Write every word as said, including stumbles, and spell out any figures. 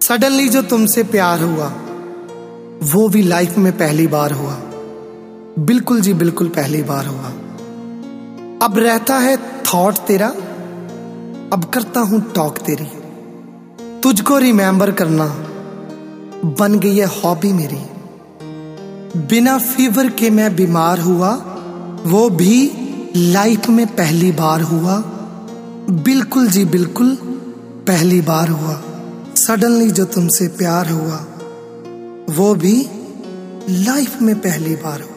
Suddenly जो तुमसे प्यार हुआ वो भी लाइफ में पहली बार हुआ। बिल्कुल जी बिल्कुल पहली बार हुआ। अब रहता है थॉट तेरा, अब करता हूं टॉक तेरी। तुझको रिमेंबर करना बन गई है हॉबी मेरी। बिना फीवर के मैं बीमार हुआ, वो भी लाइफ में पहली बार हुआ। बिल्कुल जी बिल्कुल पहली बार हुआ। सडनली जो तुमसे प्यार हुआ वो भी लाइफ में पहली बार हुआ।